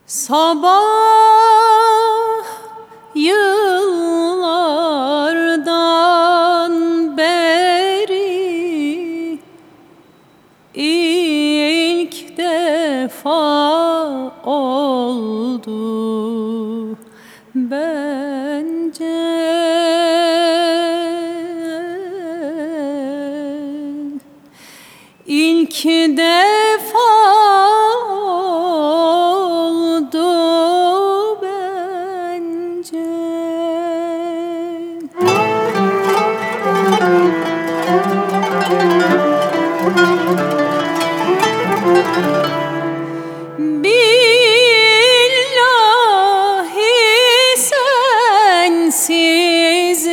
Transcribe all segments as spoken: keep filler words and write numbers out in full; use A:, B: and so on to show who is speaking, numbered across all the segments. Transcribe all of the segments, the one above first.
A: Sabah yıllardan beri ilk defa oldu bence. İlk defa oldu bence. Billahi sensiz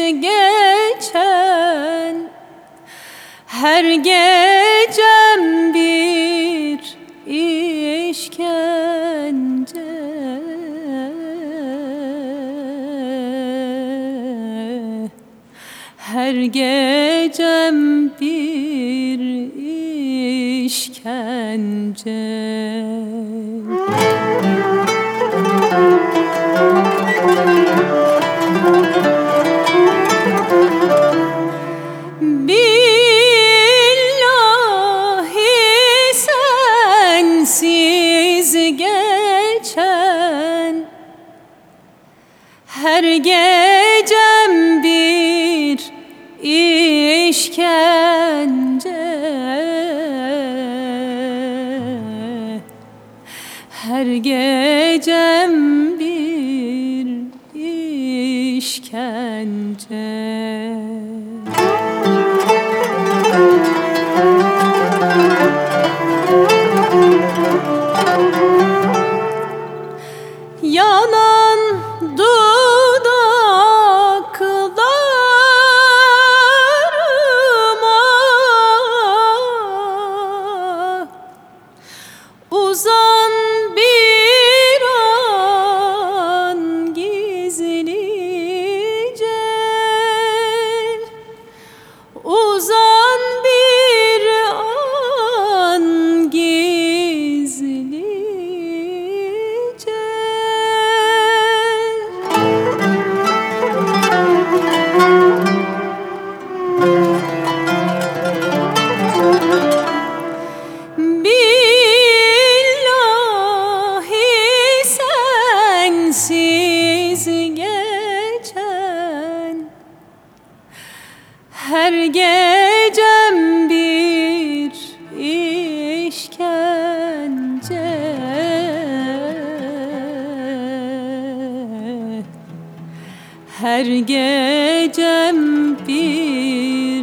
A: geçen her gecem bir işkence. Her gecem bir işkence. Sensiz geçen her gecem bir işkence. Her gecem bir işkence. Yanan dudaklarıma uzan bir an gizlice, uzan bir an gizlice. Billahi sensiz geçen her gecem bir işkence. Her gecem bir